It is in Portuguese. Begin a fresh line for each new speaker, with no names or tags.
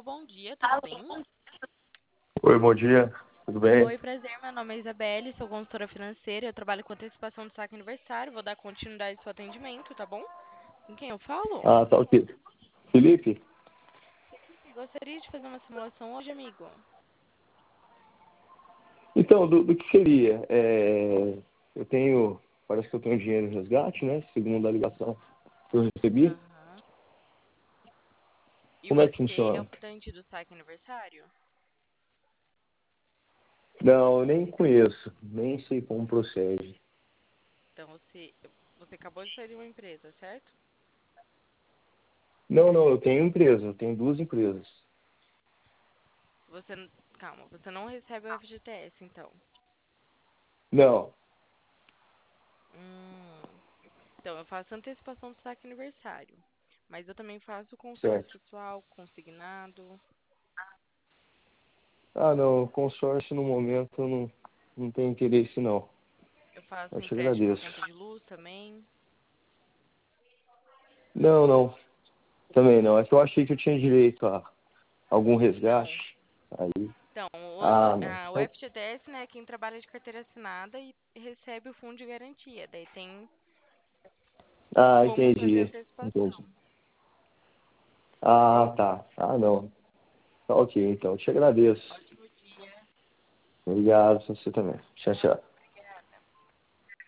bom dia, tudo bem?
Oi, bom dia. Tudo bem?
Oi, prazer, meu nome é Isabelle, sou consultora financeira, eu trabalho com antecipação do saque aniversário, vou dar continuidade ao seu atendimento, tá bom? Com quem eu falo?
Ah, tá ok. Felipe?
Gostaria de fazer uma simulação hoje, amigo.
Então, do que seria? Parece que eu tenho dinheiro em resgate, né? Segundo a ligação que eu recebi.
Aham. E
Como é que
você é o
funciona?
portante do saque aniversário?
Não, eu nem conheço, nem sei como procede.
Então você acabou de sair de uma empresa, certo?
Não, eu tenho empresa, eu tenho duas empresas.
Calma, você não recebe o FGTS, então.
Não,
Hum, então eu faço antecipação do saque aniversário, mas eu também faço consórcio
certo.
pessoal, consignado.
Ah, não, consórcio no momento eu não tenho interesse, não.
Eu faço
Eu te
empréstimo na
agradeço.
conta de luz também.
Não, também não. É que eu achei que eu tinha direito a algum
Não.
resgate. Aí,
Então,
não.
o FGTS, né, é quem trabalha de carteira assinada e recebe o fundo de garantia. Daí tem como fazer
Entendi.
antecipação.
Entendi. Ah, tá. Ah, não. Tá ok, então. Eu te agradeço.
Ótimo dia.
Obrigado, você também. Tchau, tchau.